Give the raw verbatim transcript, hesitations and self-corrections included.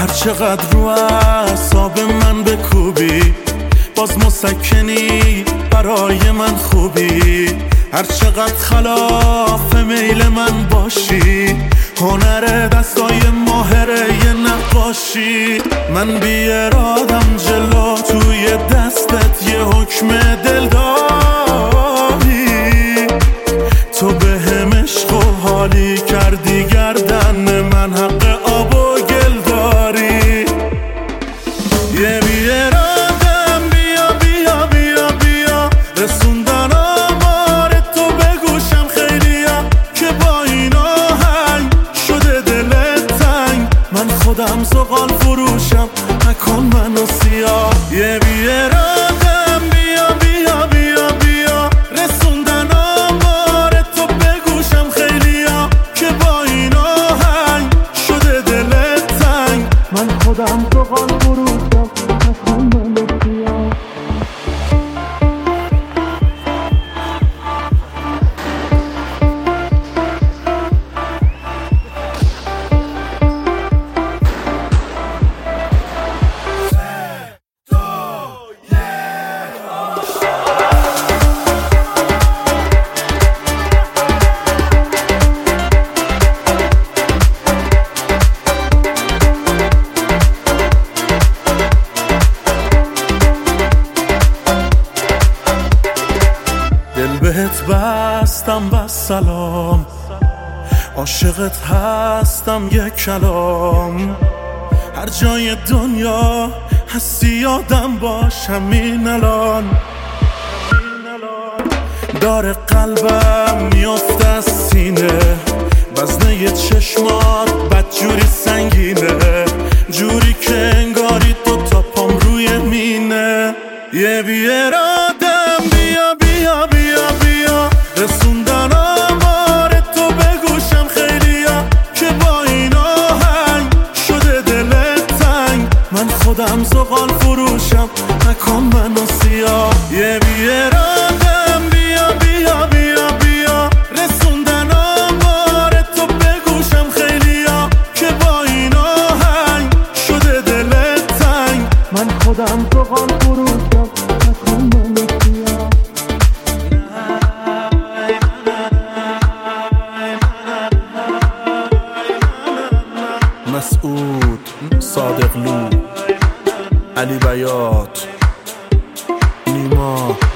هر چقدر رو اعصاب من بکوبی باز مسکنی برای من خوبی. هر چقدر خلاف میل من باشی هنر دستای ماهره یه نقاشی. من بی ارادم جلو توی دستت یه حکم دل داری. تو به هم عشق و حالی کردی گردن من حق آب و گل داری. یه بی ارادم بیا بیا بیا بیا رسوندن آمار تو به گوشم خیلیا که با این آهنگ شده دلت تنگ. من خودم زغال فروشم نکن منو سیاه. یه بی ارادم بیا بیا بیا بیا رسوندن آمار تو به گوشم خیلیا که با این آهنگ شده دلت تنگ. من خودم زغال فروشم نکن منو سیاه. دل بهت بستم بس سلام عاشقت هستم یک کلام. هر جای دنیا هستی یادم باش همین الان. داره قلبم میافته از سینه وزنه چشمات بدجوری سنگینه جوری که انگاری تو تا پام روی مینه. یه بی ارادم بیا بیا بیا بیا رسوندن آمار تو به گوشم خیلیا که با این آهنگ شده دلت تنگ. من خودم زغال فروشم نکن منو سیاه. یه بی ارادم بیا بیا بیا بیا رسوندن آمار تو به گوشم خیلیا که با این آهنگ شده دلت تنگ. من خودم زغال فروشم نکن منو سیاه. مسعود صادقلو علی بیات نیما